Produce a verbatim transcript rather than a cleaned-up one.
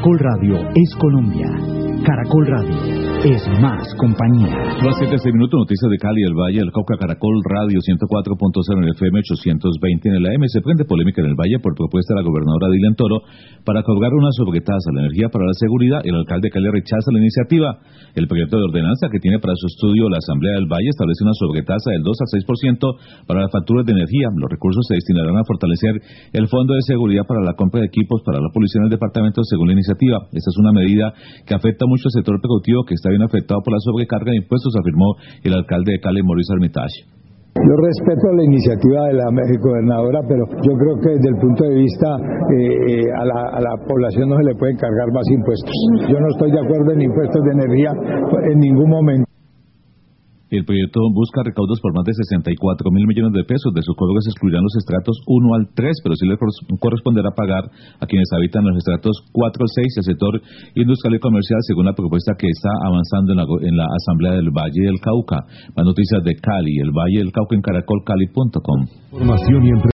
Caracol Radio es Colombia. Caracol Radio es más compañía. Las siete, seis minutos, noticias de Cali, el Valle, el Cauca. Caracol Radio ciento cuatro punto cero en el F M, ochocientos veinte en el A M. Se prende polémica en el Valle por propuesta de la gobernadora Dilian Toro para colgar una sobretasa a la energía para la seguridad. El alcalde de Cali rechaza la iniciativa. El proyecto de ordenanza que tiene para su estudio la Asamblea del Valle establece una sobretasa del dos al seis por ciento para las facturas de energía. Los recursos se destinarán a fortalecer el Fondo de Seguridad para la compra de equipos para la policía en el departamento según la iniciativa. Esta es una medida que afecta mucho al sector productivo que está bien afectado por la sobrecarga de impuestos, afirmó el alcalde de Cali, Mauricio Armitage. Yo respeto la iniciativa de la gobernadora, pero yo creo que desde el punto de vista eh, a, la, a la población no se le pueden cargar más impuestos. Yo no estoy de acuerdo en impuestos de energía en ningún momento. El proyecto busca recaudos por más de sesenta y cuatro mil millones de pesos. De sus cobros se excluirán los estratos uno al tres, pero sí les corresponderá pagar a quienes habitan los estratos cuatro al seis, el sector industrial y comercial, según la propuesta que está avanzando en la, en la Asamblea del Valle del Cauca. Más noticias de Cali, el Valle del Cauca en caracol cali punto com. Formación y